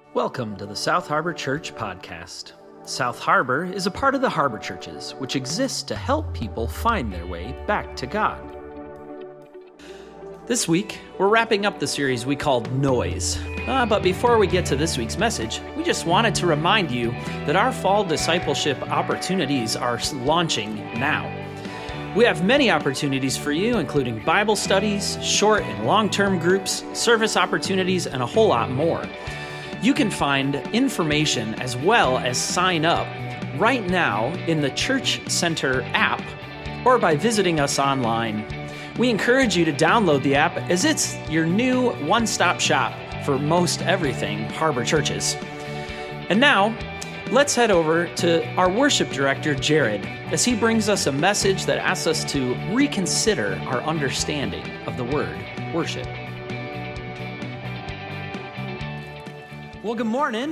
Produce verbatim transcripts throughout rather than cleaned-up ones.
Welcome to the South Harbor Church podcast. South Harbor is a part of the Harbor Churches, which exists to help people find their way back to God. This week, we're wrapping up the series we called Noise. Uh, but before we get to this week's message, we just wanted to remind you that our fall discipleship opportunities are launching now. We have many opportunities for you, including Bible studies, short and long-term groups, service opportunities, and a whole lot more. You can find information as well as sign up right now in the Church Center app or by visiting us online. We encourage you to download the app as it's your new one-stop shop for most everything Harbor Churches. And now, let's head over to our worship director, Jared, as he brings us a message that asks us to reconsider our understanding of the word worship. Well, good morning.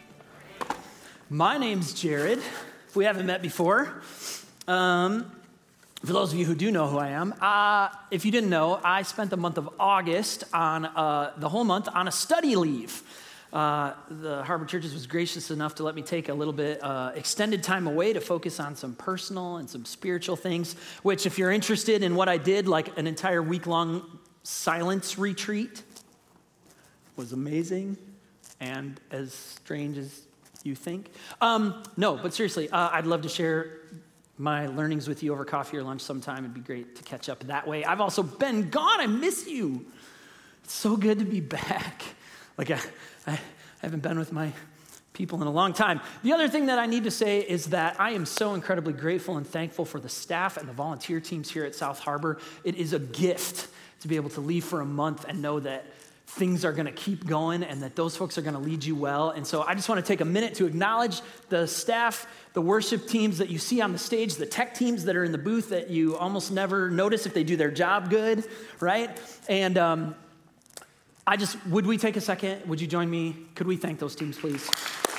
My name's Jared. If we haven't met before, um, for those of you who do know who I am, uh, if you didn't know, I spent the month of August on uh, the whole month on a study leave. Uh, the Harbor Churches was gracious enough to let me take a little bit uh, extended time away to focus on some personal and some spiritual things, which if you're interested in what I did, like an entire week-long silence retreat, was amazing and as strange as you think. Um, no, but seriously, uh, I'd love to share my learnings with you over coffee or lunch sometime. It'd be great to catch up that way. I've also been gone. I miss you. It's so good to be back. Like I, I haven't been with my people in a long time. The other thing that I need to say is that I am so incredibly grateful and thankful for the staff and the volunteer teams here at South Harbor. It is a gift to be able to leave for a month and know that things are going to keep going and that those folks are going to lead you well. And so I just want to take a minute to acknowledge the staff, the worship teams that you see on the stage, the tech teams that are in the booth that you almost never notice if they do their job good, right? And um, I just, would we take a second? Would you join me? Could we thank those teams, please?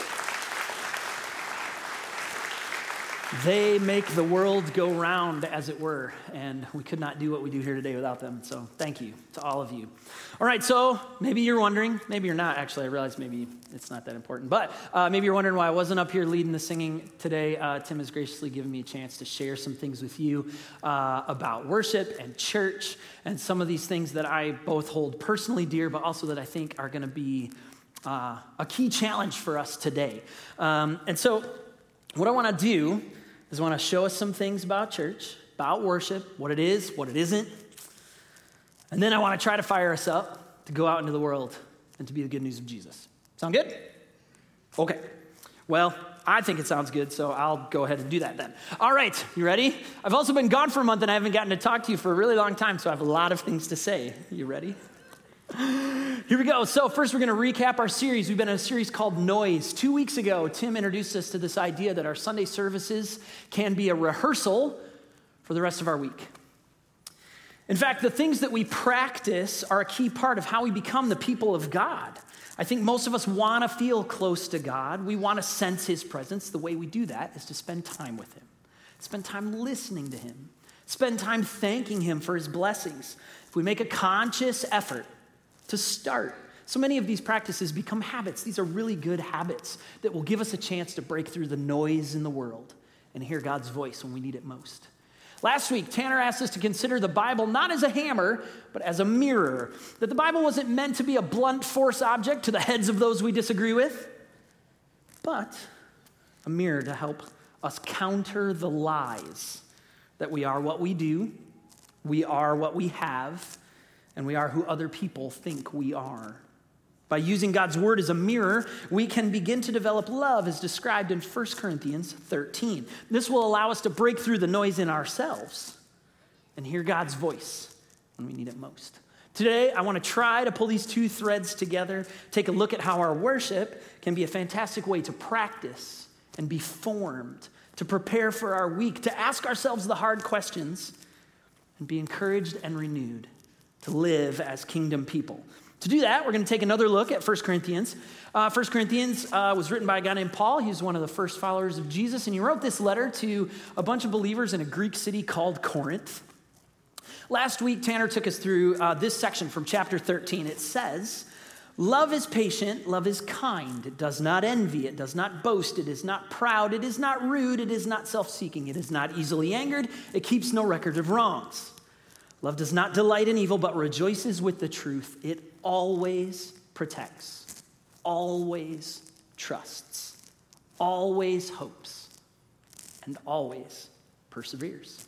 They make the world go round, as it were, and we could not do what we do here today without them. So thank you to all of you. All right, so maybe you're wondering, maybe you're not, actually. I realize maybe it's not that important, but uh, maybe you're wondering why I wasn't up here leading the singing today. Uh, Tim has graciously given me a chance to share some things with you uh, about worship and church and some of these things that I both hold personally dear, but also that I think are going to be uh, a key challenge for us today. Um, and so what I want to do is I want to show us some things about church, about worship, what it is, what it isn't. And then I want to try to fire us up to go out into the world and to be the good news of Jesus. Sound good? Okay. Well, I think it sounds good, so I'll go ahead and do that then. All right, you ready? I've also been gone for a month and I haven't gotten to talk to you for a really long time, so I have a lot of things to say. You ready? Here we go. So first we're going to recap our series. We've been in a series called Noise. Two weeks ago, Tim introduced us to this idea that our Sunday services can be a rehearsal for the rest of our week. In fact, the things that we practice are a key part of how we become the people of God. I think most of us want to feel close to God. We want to sense his presence. The way we do that is to spend time with him, spend time listening to him, spend time thanking him for his blessings. If we make a conscious effort to start. So many of these practices become habits. These are really good habits that will give us a chance to break through the noise in the world and hear God's voice when we need it most. Last week, Tanner asked us to consider the Bible not as a hammer, but as a mirror. That the Bible wasn't meant to be a blunt force object to the heads of those we disagree with, but a mirror to help us counter the lies that we are what we do, we are what we have, and we are who other people think we are. By using God's word as a mirror, we can begin to develop love as described in First Corinthians thirteen. This will allow us to break through the noise in ourselves and hear God's voice when we need it most. Today, I want to try to pull these two threads together, take a look at how our worship can be a fantastic way to practice and be formed, to prepare for our week, to ask ourselves the hard questions, and be encouraged and renewed to live as kingdom people. To do that, we're going to take another look at First Corinthians. Uh, First Corinthians uh, was written by a guy named Paul. He was one of the first followers of Jesus, and he wrote this letter to a bunch of believers in a Greek city called Corinth. Last week, Tanner took us through uh, this section from chapter thirteen. It says, Love is patient, love is kind. It does not envy, it does not boast, it is not proud, it is not rude, it is not self-seeking, it is not easily angered, it keeps no record of wrongs. Love does not delight in evil, but rejoices with the truth. It always protects, always trusts, always hopes, and always perseveres.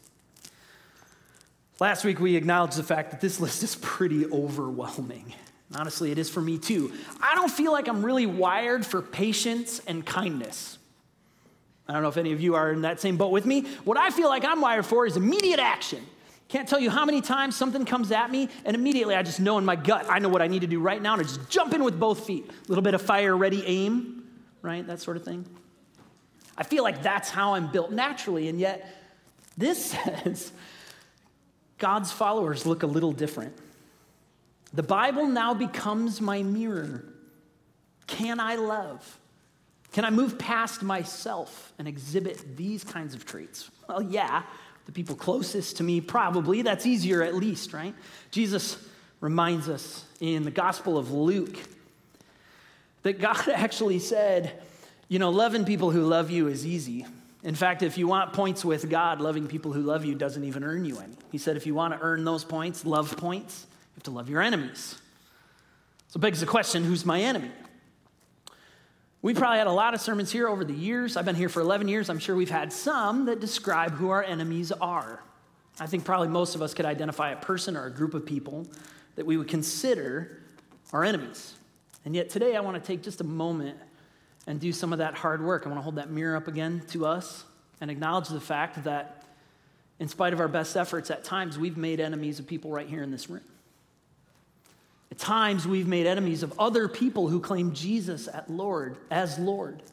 Last week, we acknowledged the fact that this list is pretty overwhelming. Honestly, it is for me too. I don't feel like I'm really wired for patience and kindness. I don't know if any of you are in that same boat with me. What I feel like I'm wired for is immediate action. Can't tell you how many times something comes at me, and immediately I just know in my gut, I know what I need to do right now, and I just jump in with both feet. A little bit of fire, ready, aim, right? That sort of thing. I feel like that's how I'm built naturally, and yet this says God's followers look a little different. The Bible now becomes my mirror. Can I love? Can I move past myself and exhibit these kinds of traits? Well, yeah, the people closest to me probably. That's easier at least, right? Jesus reminds us in the Gospel of Luke that God actually said, you know, loving people who love you is easy. In fact, if you want points with God, loving people who love you doesn't even earn you any. He said if you want to earn those points, love points, you have to love your enemies. So it begs the question, who's my enemy? We probably had a lot of sermons here over the years. I've been here for eleven years. I'm sure we've had some that describe who our enemies are. I think probably most of us could identify a person or a group of people that we would consider our enemies. And yet today I want to take just a moment and do some of that hard work. I want to hold that mirror up again to us and acknowledge the fact that in spite of our best efforts, at times we've made enemies of people right here in this room. At times, we've made enemies of other people who claim Jesus as Lord, as Lord.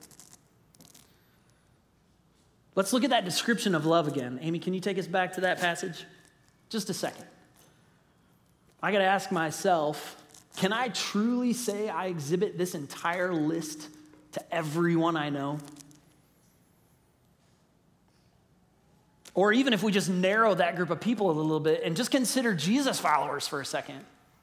Let's look at that description of love again. Amy, can you take us back to that passage? Just a second. I got to ask myself, can I truly say I exhibit this entire list to everyone I know? Or even if we just narrow that group of people a little bit and just consider Jesus followers for a second.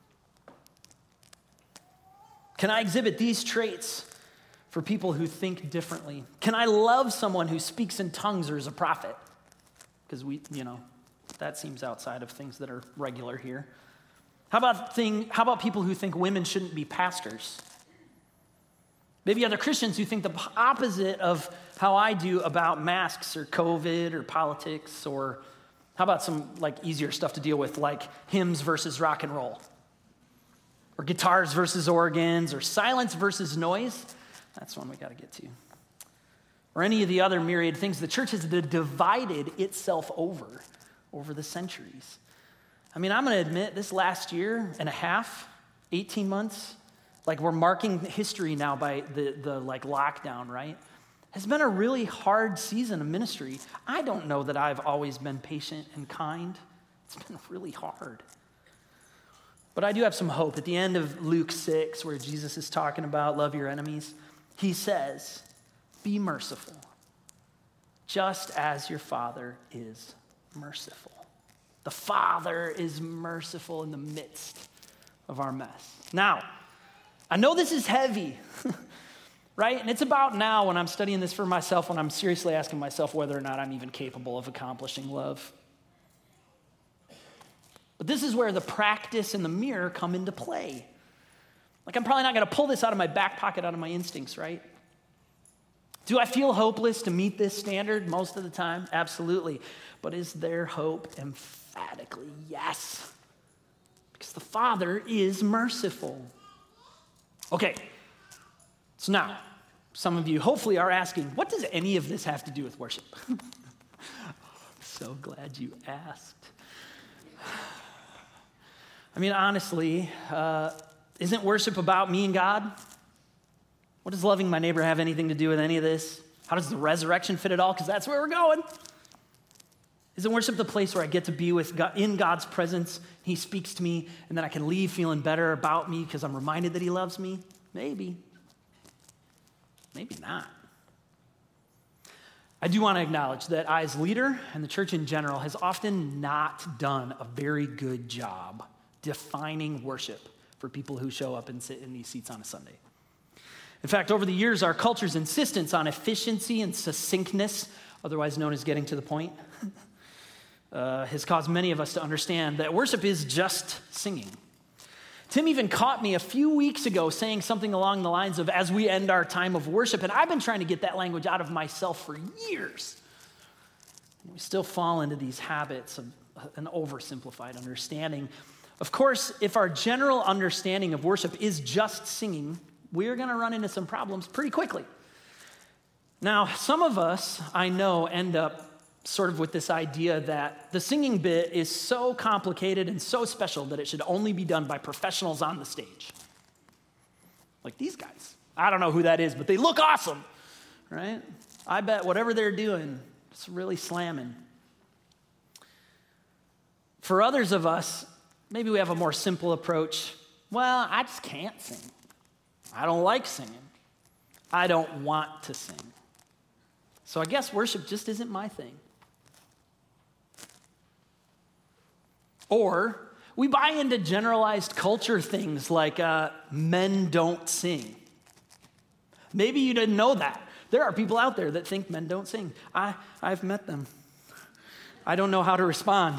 Can I exhibit these traits for people who think differently? Can I love someone who speaks in tongues or is a prophet? Because we, you know, that seems outside of things that are regular here. How about thing, how about people who think women shouldn't be pastors? Maybe other Christians who think the opposite of how I do about masks or COVID or politics, or how about some like easier stuff to deal with, like hymns versus rock and roll? Or guitars versus organs, or silence versus noise. That's one we got to get to. Or any of the other myriad things the church has divided itself over, over the centuries. I mean, I'm going to admit this last year and a half, eighteen months, like we're marking history now by the, the like lockdown, right? Has been a really hard season of ministry. I don't know that I've always been patient and kind. It's been really hard. But I do have some hope. At the end of Luke six, where Jesus is talking about love your enemies, he says, be merciful, just as your Father is merciful. The Father is merciful in the midst of our mess. Now, I know this is heavy, right? And it's about now when I'm studying this for myself, when I'm seriously asking myself whether or not I'm even capable of accomplishing love. But this is where the practice and the mirror come into play. Like, I'm probably not going to pull this out of my back pocket, out of my instincts, right? Do I feel hopeless to meet this standard most of the time? Absolutely. But is there hope? Emphatically, yes. Because the Father is merciful. Okay, so now, some of you hopefully are asking, what does any of this have to do with worship? I'm so glad you asked. I mean, honestly, uh, isn't worship about me and God? What does loving my neighbor have anything to do with any of this? How does the resurrection fit at all? Because that's where we're going. Isn't worship the place where I get to be with God, in God's presence? He speaks to me, and then I can leave feeling better about me because I'm reminded that he loves me? Maybe. Maybe not. I do want to acknowledge that I, as leader, and the church in general, has often not done a very good job defining worship for people who show up and sit in these seats on a Sunday. In fact, over the years, our culture's insistence on efficiency and succinctness, otherwise known as getting to the point, uh, has caused many of us to understand that worship is just singing. Tim even caught me a few weeks ago saying something along the lines of, as we end our time of worship, and I've been trying to get that language out of myself for years. We still fall into these habits of an oversimplified understanding. Of course, if our general understanding of worship is just singing, we're going to run into some problems pretty quickly. Now, some of us, I know, end up sort of with this idea that the singing bit is so complicated and so special that it should only be done by professionals on the stage. Like these guys. I don't know who that is, but they look awesome, right? I bet whatever they're doing, it's really slamming. For others of us, maybe we have a more simple approach. Well, I just can't sing. I don't like singing. I don't want to sing. So I guess worship just isn't my thing. Or we buy into generalized culture things like uh, men don't sing. Maybe you didn't know that. There are people out there that think men don't sing. I, I've met them. I don't know how to respond.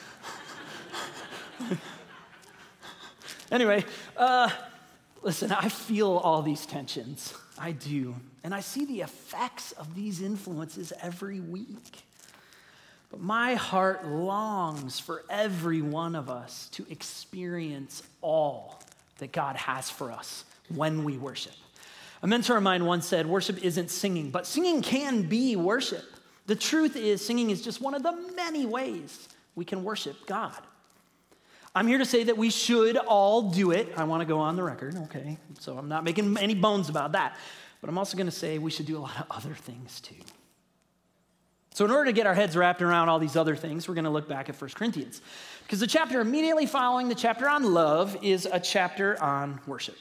Anyway, uh, listen, I feel all these tensions. I do. And I see the effects of these influences every week. But my heart longs for every one of us to experience all that God has for us when we worship. A mentor of mine once said, worship isn't singing, but singing can be worship. The truth is, singing is just one of the many ways we can worship God. I'm here to say that we should all do it. I want to go on the record, okay? So I'm not making any bones about that. But I'm also going to say we should do a lot of other things too. So in order to get our heads wrapped around all these other things, we're going to look back at First Corinthians. Because the chapter immediately following the chapter on love is a chapter on worship.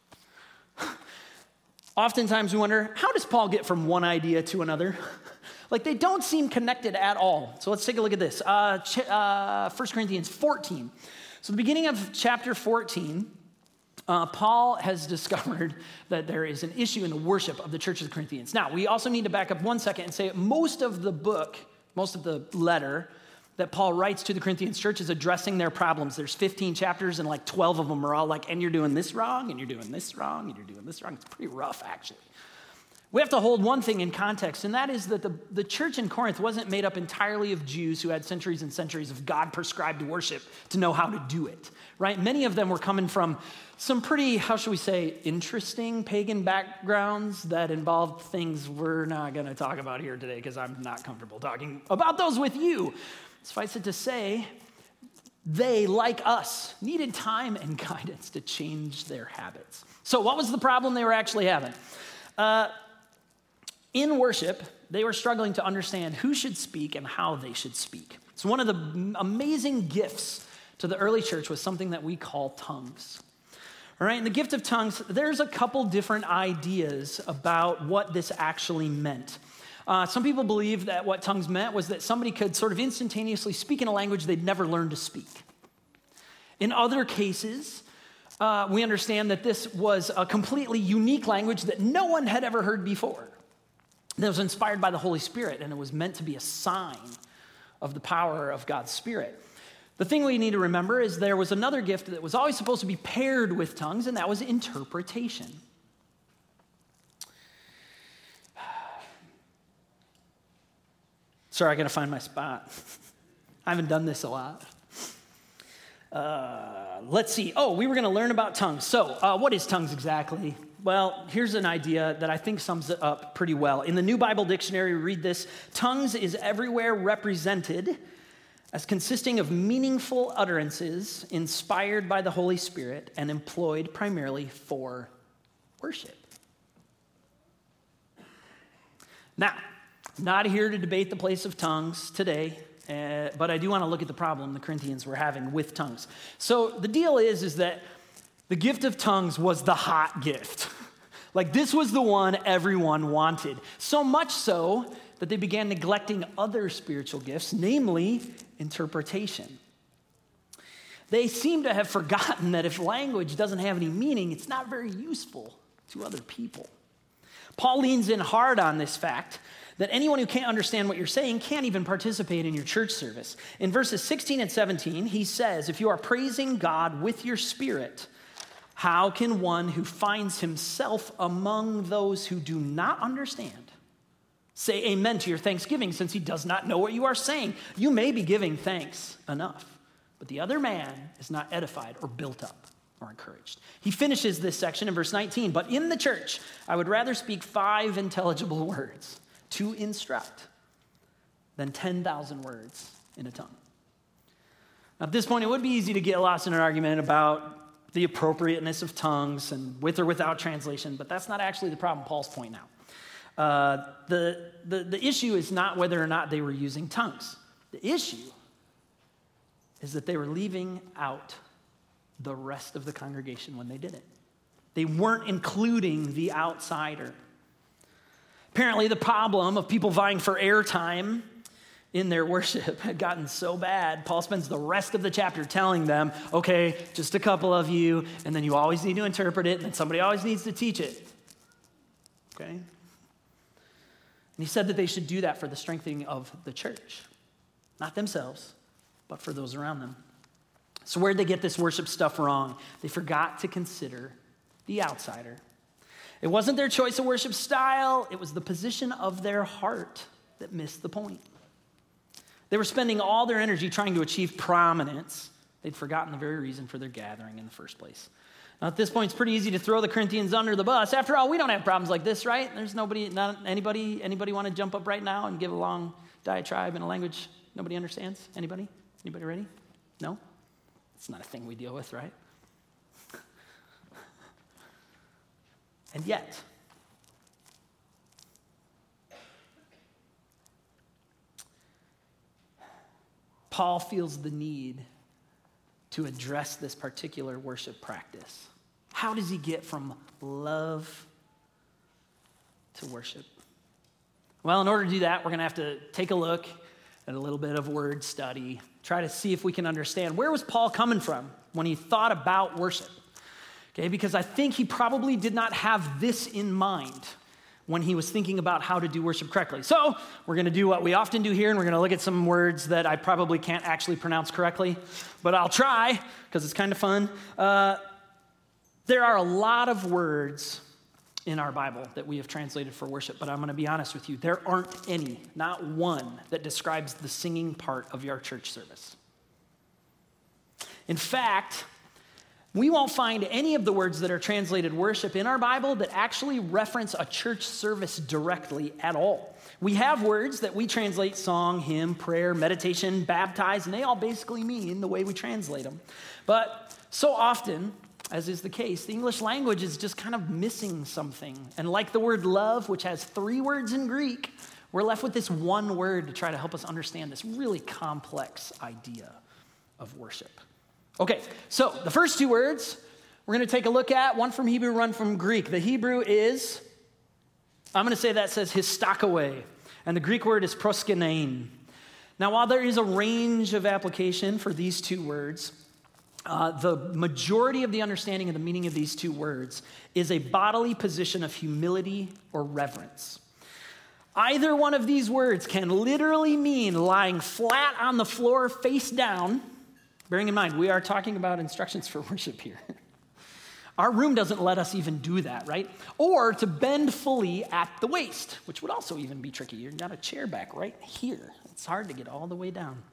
Oftentimes we wonder, how does Paul get from one idea to another? Like they don't seem connected at all. So let's take a look at this. Uh, ch- uh, First Corinthians fourteen. So the beginning of chapter fourteen, uh, Paul has discovered that there is an issue in the worship of the church of the Corinthians. Now, we also need to back up one second and say most of the book, most of the letter that Paul writes to the Corinthians church is addressing their problems. There's fifteen chapters and like twelve of them are all like, and you're doing this wrong, and you're doing this wrong, and you're doing this wrong. It's pretty rough, actually. We have to hold one thing in context, and that is that the, the church in Corinth wasn't made up entirely of Jews who had centuries and centuries of God-prescribed worship to know how to do it, right? Many of them were coming from some pretty, how should we say, interesting pagan backgrounds that involved things we're not going to talk about here today because I'm not comfortable talking about those with you. Suffice it to say, they, like us, needed time and guidance to change their habits. So what was the problem they were actually having? Uh, In worship, they were struggling to understand who should speak and how they should speak. So one of the amazing gifts to the early church was something that we call tongues. All right, and the gift of tongues, there's a couple different ideas about what this actually meant. Uh, some people believe that what tongues meant was that somebody could sort of instantaneously speak in a language they'd never learned to speak. In other cases, uh, we understand that this was a completely unique language that no one had ever heard before. That was inspired by the Holy Spirit, and it was meant to be a sign of the power of God's Spirit. The thing we need to remember is there was another gift that was always supposed to be paired with tongues, and that was interpretation. Sorry, I got to find my spot. I haven't done this a lot. Uh, let's see. Oh, we were going to learn about tongues. So, uh, what is tongues exactly? Well, here's an idea that I think sums it up pretty well. In the New Bible Dictionary, read this. Tongues is everywhere represented as consisting of meaningful utterances inspired by the Holy Spirit and employed primarily for worship. Now, I'm not here to debate the place of tongues today. Uh, but I do want to look at the problem the Corinthians were having with tongues. So the deal is, is that the gift of tongues was the hot gift. Like this was the one everyone wanted. So much so that they began neglecting other spiritual gifts, namely interpretation. They seem to have forgotten that if language doesn't have any meaning, it's not very useful to other people. Paul leans in hard on this fact that anyone who can't understand what you're saying can't even participate in your church service. In verses sixteen and seventeen, he says, if you are praising God with your spirit, how can one who finds himself among those who do not understand say amen to your thanksgiving, since he does not know what you are saying? You may be giving thanks enough, but the other man is not edified or built up or encouraged. He finishes this section in verse nineteen, but in the church, I would rather speak five intelligible words to instruct than ten thousand words in a tongue. Now, at this point, it would be easy to get lost in an argument about the appropriateness of tongues and with or without translation, but that's not actually the problem, Paul's point now. Uh, the, the, the issue is not whether or not they were using tongues. The issue is that they were leaving out the rest of the congregation when they did it. They weren't including the outsider. Apparently, the problem of people vying for airtime in their worship had gotten so bad, Paul spends the rest of the chapter telling them, okay, just a couple of you, and then you always need to interpret it, and then somebody always needs to teach it. Okay? And he said that they should do that for the strengthening of the church. Not themselves, but for those around them. So where'd they get this worship stuff wrong? They forgot to consider the outsider. It wasn't their choice of worship style, it was the position of their heart that missed the point. They were spending all their energy trying to achieve prominence. They'd forgotten the very reason for their gathering in the first place. Now, at this point, it's pretty easy to throw the Corinthians under the bus. After all, we don't have problems like this, right? There's nobody, not anybody, anybody want to jump up right now and give a long diatribe in a language nobody understands? Anybody? Anybody ready? No? It's not a thing we deal with, right? And yet, Paul feels the need to address this particular worship practice. How does he get from love to worship? Well, in order to do that, we're going to have to take a look at a little bit of word study, try to see if we can understand where was Paul coming from when he thought about worship. Okay, because I think he probably did not have this in mind when he was thinking about how to do worship correctly. So we're going to do what we often do here, and we're going to look at some words that I probably can't actually pronounce correctly, but I'll try because it's kind of fun. Uh, there are a lot of words in our Bible that we have translated for worship, but I'm going to be honest with you. There aren't any, not one, that describes the singing part of your church service. In fact, we won't find any of the words that are translated worship in our Bible that actually reference a church service directly at all. We have words that we translate song, hymn, prayer, meditation, baptize, and they all basically mean the way we translate them. But so often, as is the case, the English language is just kind of missing something. And like the word love, which has three words in Greek, we're left with this one word to try to help us understand this really complex idea of worship. Okay, so the first two words we're going to take a look at, one from Hebrew, one from Greek. The Hebrew is, I'm going to say that says histakawe, and the Greek word is proskenein. Now, while there is a range of application for these two words, uh, the majority of the understanding of the meaning of these two words is a bodily position of humility or reverence. Either one of these words can literally mean lying flat on the floor face down. Bearing in mind, we are talking about instructions for worship here. Our room doesn't let us even do that, right? Or to bend fully at the waist, which would also even be tricky. You've got a chair back right here. It's hard to get all the way down.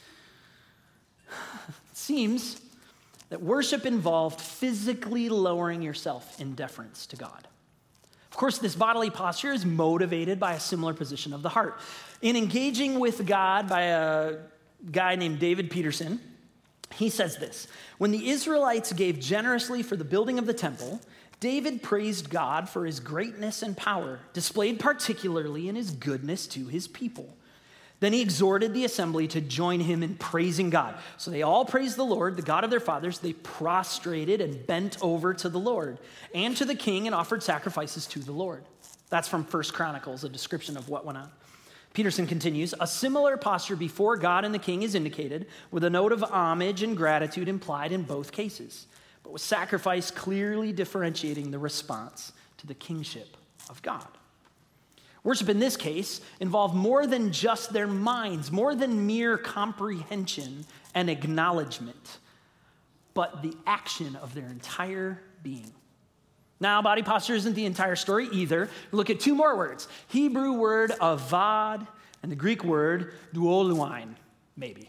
It seems that worship involved physically lowering yourself in deference to God. Of course, this bodily posture is motivated by a similar position of the heart. In engaging with God by a guy named David Peterson, he says this: when the Israelites gave generously for the building of the temple, David praised God for his greatness and power, displayed particularly in his goodness to his people. Then he exhorted the assembly to join him in praising God. So they all praised the Lord, the God of their fathers. They prostrated and bent over to the Lord and to the king and offered sacrifices to the Lord. That's from First Chronicles, a description of what went on. Peterson continues, a similar posture before God and the king is indicated with a note of homage and gratitude implied in both cases, but with sacrifice clearly differentiating the response to the kingship of God. Worship in this case involved more than just their minds, more than mere comprehension and acknowledgement, but the action of their entire being. Now, body posture isn't the entire story either. Look at two more words. Hebrew word avad and the Greek word duoluine, maybe.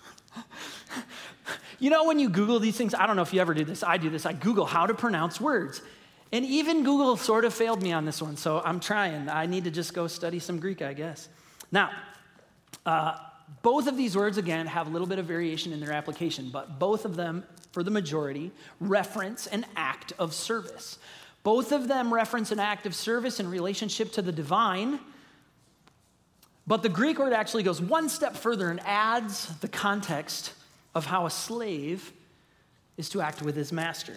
You know, when you Google these things, I don't know if you ever do this. I do this. I Google how to pronounce words. And even Google sort of failed me on this one, so I'm trying. I need to just go study some Greek, I guess. Now, uh, both of these words, again, have a little bit of variation in their application, but both of them, for the majority, reference an act of service. Both of them reference an act of service in relationship to the divine, but the Greek word actually goes one step further and adds the context of how a slave is to act with his master.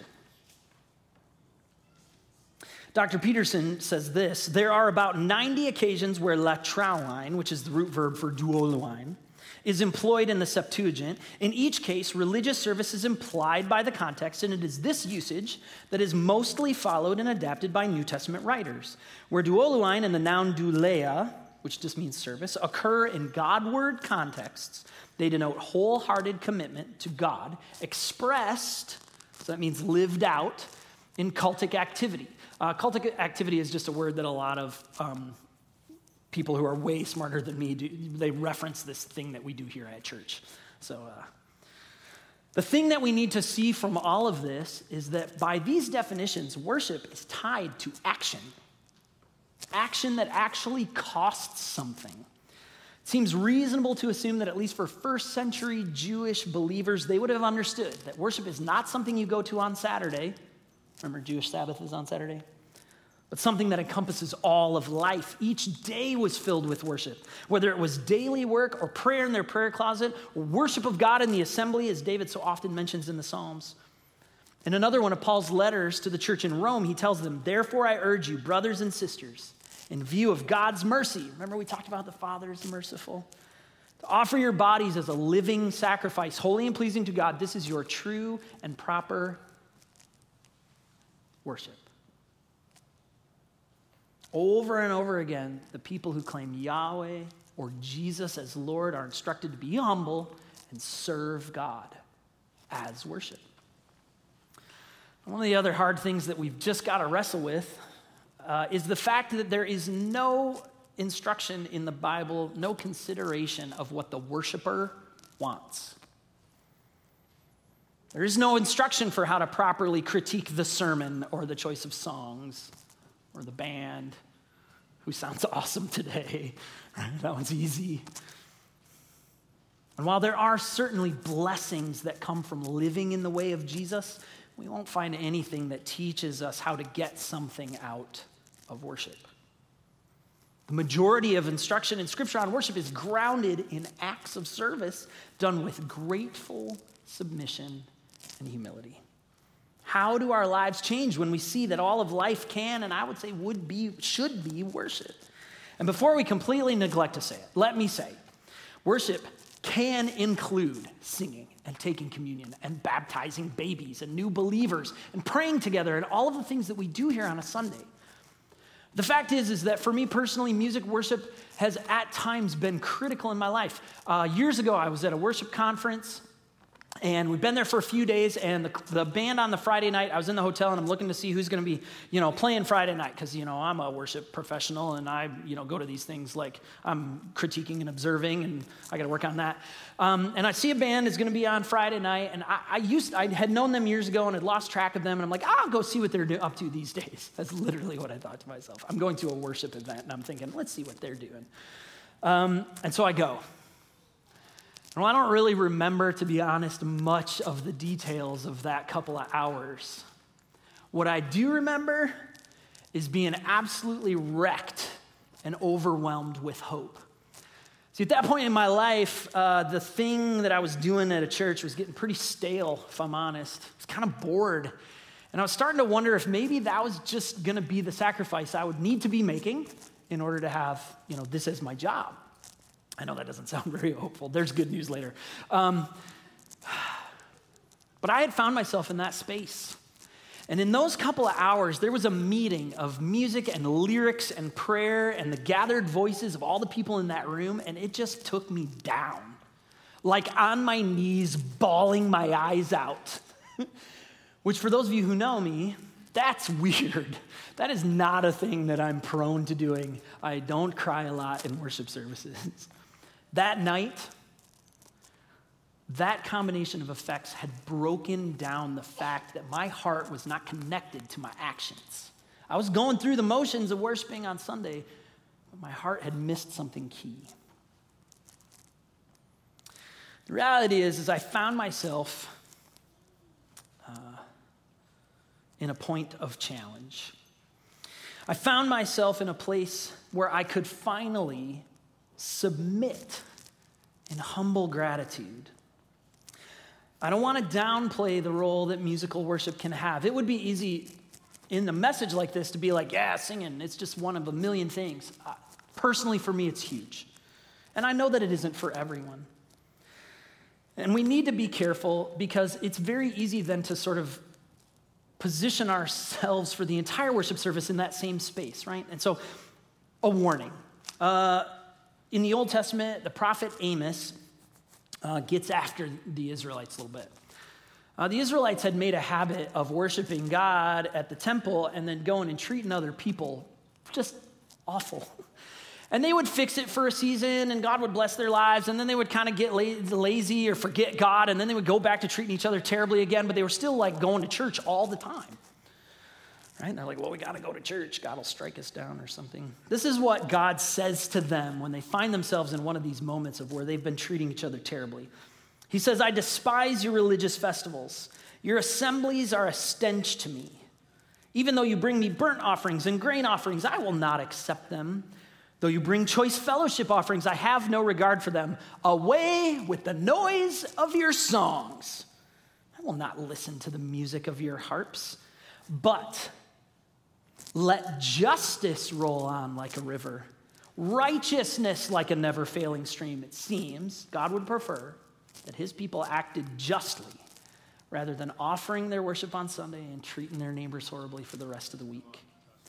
Doctor Peterson says this, there are about ninety occasions where latrauline, which is the root verb for duoluine, is employed in the Septuagint. In each case, religious service is implied by the context, and it is this usage that is mostly followed and adapted by New Testament writers. Where duoluine and the noun douleia, which just means service, occur in God-word contexts, they denote wholehearted commitment to God, expressed, so that means lived out, in cultic activity. Uh, cultic activity is just a word that a lot of um, people who are way smarter than me, do, they reference this thing that we do here at church. So uh, the thing that we need to see from all of this is that by these definitions, worship is tied to action. Action that actually costs something. It seems reasonable to assume that at least for first century Jewish believers, they would have understood that worship is not something you go to on Saturday. Remember, Jewish Sabbath is on Saturday? But something that encompasses all of life. Each day was filled with worship, whether it was daily work or prayer in their prayer closet, or worship of God in the assembly, as David so often mentions in the Psalms. In another one of Paul's letters to the church in Rome, he tells them, therefore I urge you, brothers and sisters, in view of God's mercy, remember we talked about the Father is merciful, to offer your bodies as a living sacrifice, holy and pleasing to God. This is your true and proper worship. Over and over again, the people who claim Yahweh or Jesus as Lord are instructed to be humble and serve God as worship. One of the other hard things that we've just got to wrestle with uh, is the fact that there is no instruction in the Bible, no consideration of what the worshiper wants. There is no instruction for how to properly critique the sermon or the choice of songs or the band, who sounds awesome today. That one's easy. And while there are certainly blessings that come from living in the way of Jesus, we won't find anything that teaches us how to get something out of worship. The majority of instruction in Scripture on worship is grounded in acts of service done with grateful submission and humility. How do our lives change when we see that all of life can, and I would say would be, should be worship? And before we completely neglect to say it, let me say, worship can include singing and taking communion and baptizing babies and new believers and praying together and all of the things that we do here on a Sunday. The fact is, is that for me personally, music worship has at times been critical in my life. Uh, years ago, I was at a worship conference, and we've been there for a few days, and the, the band on the Friday night, I was in the hotel, and I'm looking to see who's going to be, you know, playing Friday night, because, you know, I'm a worship professional, and I, you know, go to these things like I'm critiquing and observing, and I got to work on that. Um, and I see a band is going to be on Friday night, and I, I used, I had known them years ago and had lost track of them, and I'm like, I'll go see what they're do- up to these days. That's literally what I thought to myself. I'm going to a worship event, and I'm thinking, let's see what they're doing. Um, and so I go. Well, I don't really remember, to be honest, much of the details of that couple of hours. What I do remember is being absolutely wrecked and overwhelmed with hope. See, at that point in my life, uh, the thing that I was doing at a church was getting pretty stale, if I'm honest. I was kind of bored. And I was starting to wonder if maybe that was just going to be the sacrifice I would need to be making in order to have, you know, this as my job. I know that doesn't sound very hopeful. There's good news later. Um, but I had found myself in that space. And in those couple of hours, there was a meeting of music and lyrics and prayer and the gathered voices of all the people in that room, and it just took me down, like on my knees, bawling my eyes out. Which for those of you who know me, that's weird. That is not a thing that I'm prone to doing. I don't cry a lot in worship services. That night, that combination of effects had broken down the fact that my heart was not connected to my actions. I was going through the motions of worshiping on Sunday, but my heart had missed something key. The reality is, is I found myself uh, in a point of challenge. I found myself in a place where I could finally submit in humble gratitude. I don't want to downplay the role that musical worship can have. It would be easy in a message like this to be like, yeah, singing, it's just one of a million things. Uh, personally, for me, it's huge. And I know that it isn't for everyone. And we need to be careful because it's very easy then to sort of position ourselves for the entire worship service in that same space, right? And so, a warning. Uh, in the Old Testament, the prophet Amos Uh, gets after the Israelites a little bit. Uh, the Israelites had made a habit of worshiping God at the temple and then going and treating other people just awful. And they would fix it for a season and God would bless their lives, and then they would kind of get la- lazy or forget God, and then they would go back to treating each other terribly again, but they were still like going to church all the time. Right? And they're like, well, we got to go to church. God will strike us down or something. This is what God says to them when they find themselves in one of these moments of where they've been treating each other terribly. He says, I despise your religious festivals. Your assemblies are a stench to me. Even though you bring me burnt offerings and grain offerings, I will not accept them. Though you bring choice fellowship offerings, I have no regard for them. Away with the noise of your songs. I will not listen to the music of your harps. But let justice roll on like a river, righteousness like a never-failing stream. It seems God would prefer that his people acted justly rather than offering their worship on Sunday and treating their neighbors horribly for the rest of the week.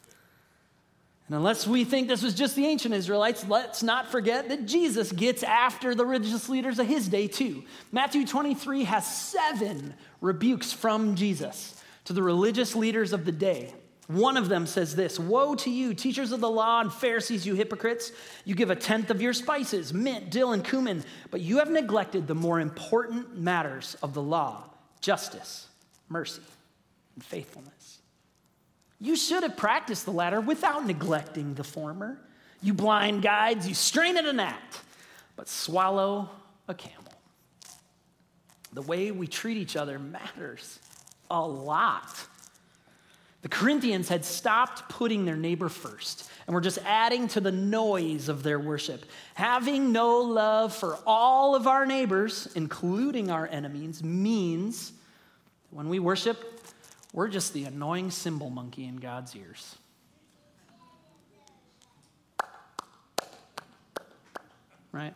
And unless we think this was just the ancient Israelites, let's not forget that Jesus gets after the religious leaders of his day too. Matthew twenty-three has seven rebukes from Jesus to the religious leaders of the day. One of them says this, woe to you, teachers of the law and Pharisees, you hypocrites. You give a tenth of your spices, mint, dill, and cumin, but you have neglected the more important matters of the law, justice, mercy, and faithfulness. You should have practiced the latter without neglecting the former. You blind guides, you strain at a gnat, but swallow a camel. The way we treat each other matters a lot. The Corinthians had stopped putting their neighbor first and were just adding to the noise of their worship. Having no love for all of our neighbors, including our enemies, means when we worship, we're just the annoying cymbal monkey in God's ears. Right?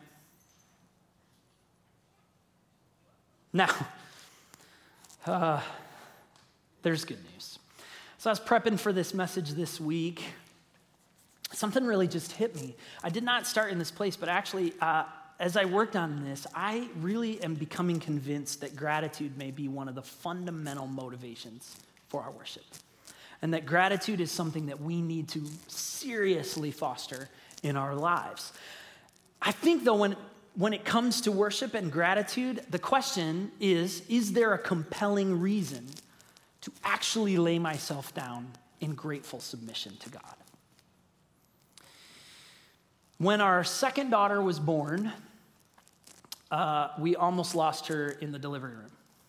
Now, uh, there's good news. So I was prepping for this message this week. Something really just hit me. I did not start in this place, but actually, uh, as I worked on this, I really am becoming convinced that gratitude may be one of the fundamental motivations for our worship. And that gratitude is something that we need to seriously foster in our lives. I think, though, when, when it comes to worship and gratitude, the question is, is there a compelling reason to actually lay myself down in grateful submission to God? When our second daughter was born, uh, we almost lost her in the delivery room.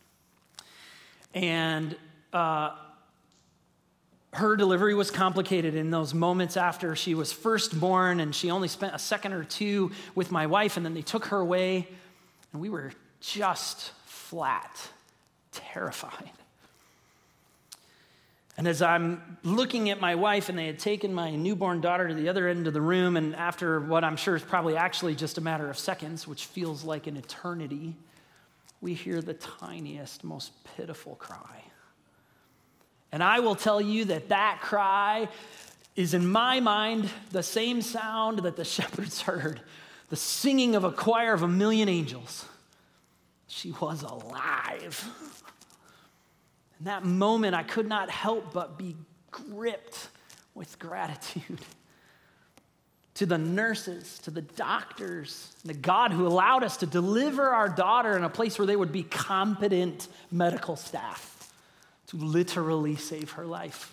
And uh, her delivery was complicated in those moments after she was first born, and she only spent a second or two with my wife, and then they took her away, and we were just flat terrified. And as I'm looking at my wife, and they had taken my newborn daughter to the other end of the room, and after what I'm sure is probably actually just a matter of seconds, which feels like an eternity, we hear the tiniest, most pitiful cry. And I will tell you that that cry is, in my mind, the same sound that the shepherds heard, the singing of a choir of a million angels. She was alive. In that moment, I could not help but be gripped with gratitude to the nurses, to the doctors, the God who allowed us to deliver our daughter in a place where they would be competent medical staff to literally save her life.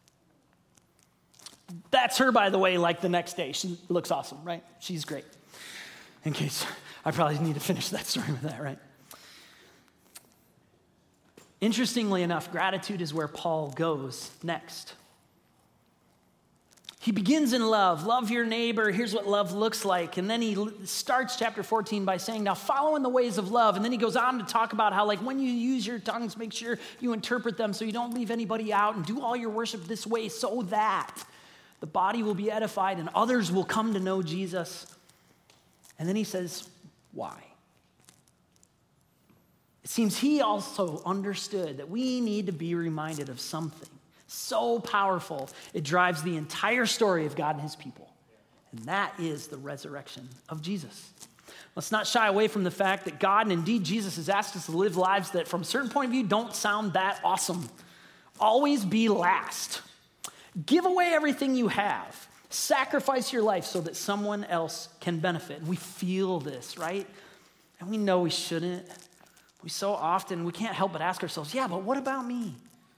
That's her, by the way, like the next day. She looks awesome, right? She's great. In case, I probably need to finish that story with that, right? Interestingly enough, gratitude is where Paul goes next. He begins in love. Love your neighbor. Here's what love looks like. And then he starts chapter fourteen by saying, now follow in the ways of love. And then he goes on to talk about how, like, when you use your tongues, make sure you interpret them so you don't leave anybody out, and do all your worship this way so that the body will be edified and others will come to know Jesus. And then he says, why? It seems he also understood that we need to be reminded of something so powerful, it drives the entire story of God and his people. And that is the resurrection of Jesus. Let's not shy away from the fact that God, and indeed Jesus, has asked us to live lives that from a certain point of view don't sound that awesome. Always be last. Give away everything you have. Sacrifice your life so that someone else can benefit. And we feel this, right? And we know we shouldn't. We so often, we can't help but ask ourselves, yeah, but what about me?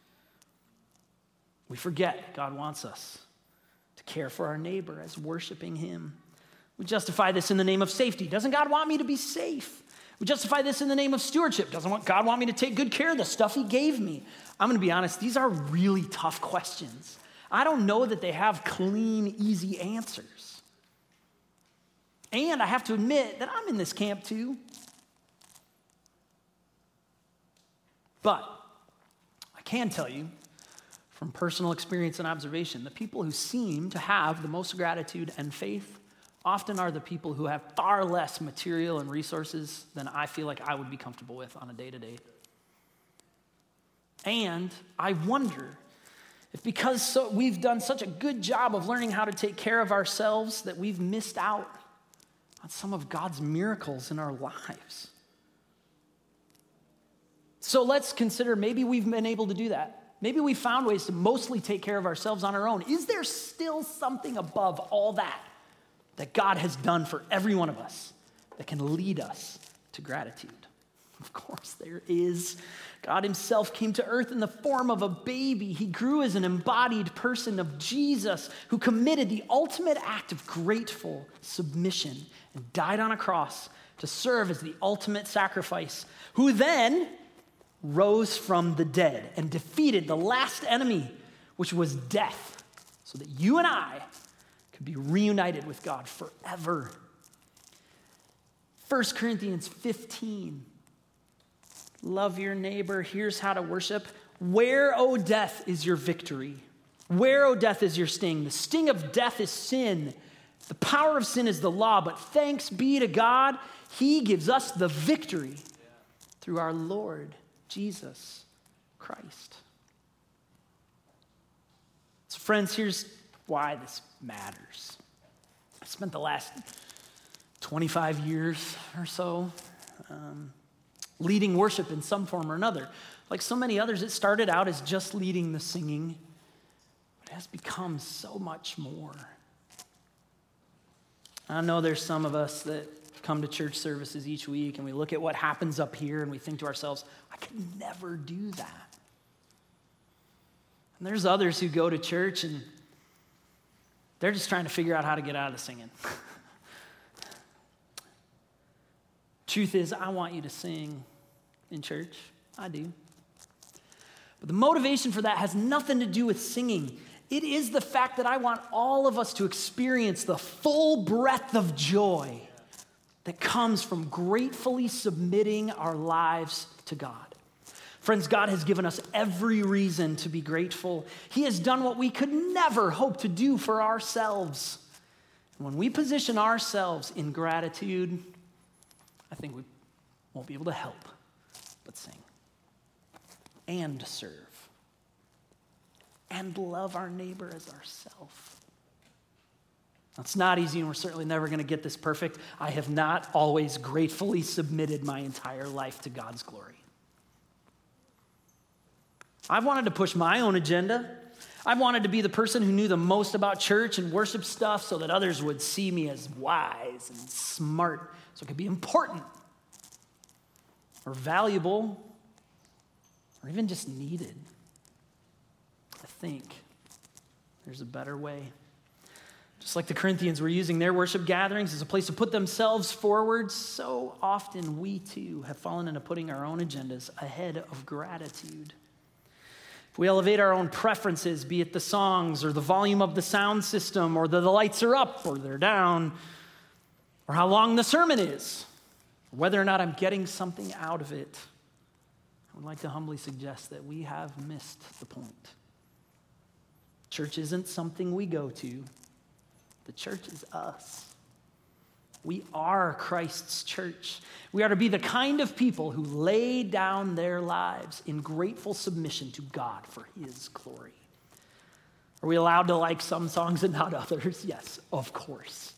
We forget God wants us to care for our neighbor as worshiping him. We justify this in the name of safety. Doesn't God want me to be safe? We justify this in the name of stewardship. Doesn't God want me to take good care of the stuff he gave me? I'm going to be honest, these are really tough questions. I don't know that they have clean, easy answers. And I have to admit that I'm in this camp too. But I can tell you from personal experience and observation, the people who seem to have the most gratitude and faith often are the people who have far less material and resources than I feel like I would be comfortable with on a day-to-day. And I wonder if because so, we've done such a good job of learning how to take care of ourselves that we've missed out on some of God's miracles in our lives. So let's consider maybe we've been able to do that. Maybe we found ways to mostly take care of ourselves on our own. Is there still something above all that that God has done for every one of us that can lead us to gratitude? Of course there is. God himself came to earth in the form of a baby. He grew as an embodied person of Jesus, who committed the ultimate act of grateful submission and died on a cross to serve as the ultimate sacrifice, who then rose from the dead and defeated the last enemy, which was death, so that you and I could be reunited with God forever. First Corinthians fifteen, love your neighbor. Here's how to worship. Where, O death, is your victory? Where, O death, is your sting? The sting of death is sin. The power of sin is the law, but thanks be to God, he gives us the victory through our Lord Jesus Christ. So friends, here's why this matters. I spent the last twenty-five years or so um, leading worship in some form or another. Like so many others, it started out as just leading the singing, but it has become so much more. I know there's some of us that come to church services each week and we look at what happens up here and we think to ourselves, I could never do that. And there's others who go to church and they're just trying to figure out how to get out of the singing. Truth is, I want you to sing in church. I do. But the motivation for that has nothing to do with singing. It is the fact that I want all of us to experience the full breadth of joy that comes from gratefully submitting our lives to God. Friends, God has given us every reason to be grateful. He has done what we could never hope to do for ourselves. And when we position ourselves in gratitude, I think we won't be able to help but sing and serve and love our neighbor as ourselves. It's not easy, and we're certainly never going to get this perfect. I have not always gratefully submitted my entire life to God's glory. I've wanted to push my own agenda. I've wanted to be the person who knew the most about church and worship stuff so that others would see me as wise and smart, so it could be important or valuable or even just needed. I think there's a better way. Just like the Corinthians were using their worship gatherings as a place to put themselves forward, so often we too have fallen into putting our own agendas ahead of gratitude. If we elevate our own preferences, be it the songs or the volume of the sound system or the, the lights are up or they're down, or how long the sermon is, or whether or not I'm getting something out of it, I would like to humbly suggest that we have missed the point. Church isn't something we go to. The church is us. We are Christ's church. We are to be the kind of people who lay down their lives in grateful submission to God for his glory. Are we allowed to like some songs and not others? Yes, of course.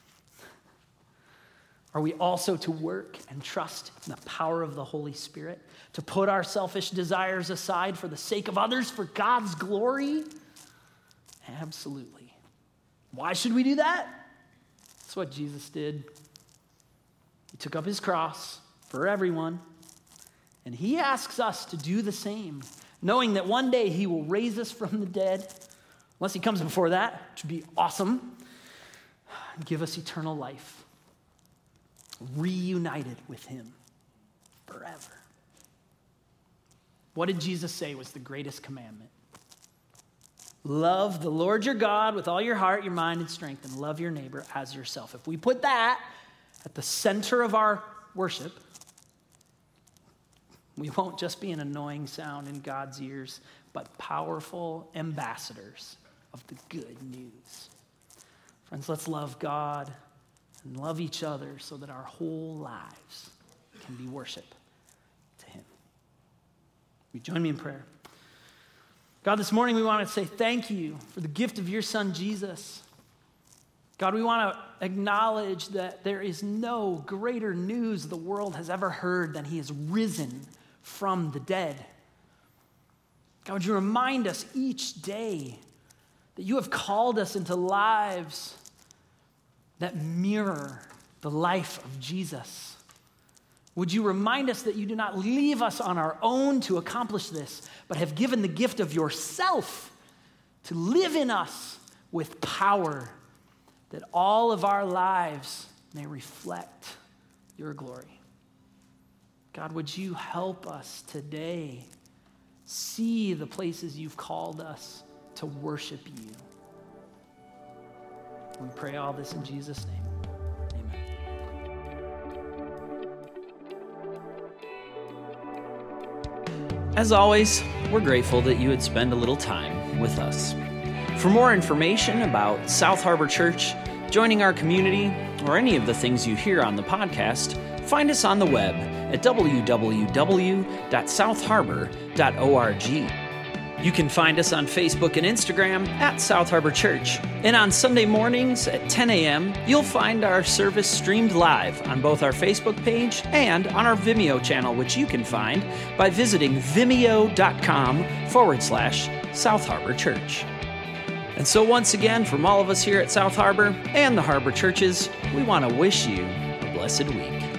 Are we also to work and trust in the power of the Holy Spirit, to put our selfish desires aside for the sake of others, for God's glory? Absolutely. Why should we do that? That's what Jesus did. He took up his cross for everyone, and he asks us to do the same, knowing that one day he will raise us from the dead, unless he comes before that, which would be awesome, and give us eternal life, reunited with him forever. What did Jesus say was the greatest commandment? Love the Lord your God with all your heart, your mind, and strength, and love your neighbor as yourself. If we put that at the center of our worship, we won't just be an annoying sound in God's ears, but powerful ambassadors of the good news. Friends, let's love God and love each other so that our whole lives can be worship to him. Will you join me in prayer? God, this morning we want to say thank you for the gift of your son, Jesus. God, we want to acknowledge that there is no greater news the world has ever heard than he is risen from the dead. God, would you remind us each day that you have called us into lives that mirror the life of Jesus. Would you remind us that you do not leave us on our own to accomplish this, but have given the gift of yourself to live in us with power, that all of our lives may reflect your glory. God, would you help us today see the places you've called us to worship you? We pray all this in Jesus' name. As always, we're grateful that you would spend a little time with us. For more information about South Harbor Church, joining our community, or any of the things you hear on the podcast, find us on the web at w w w dot south harbor dot org. You can find us on Facebook and Instagram at South Harbor Church. And on Sunday mornings at ten a.m., you'll find our service streamed live on both our Facebook page and on our Vimeo channel, which you can find by visiting vimeo.com forward slash South Harbor Church. And so once again, from all of us here at South Harbor and the Harbor Churches, we want to wish you a blessed week.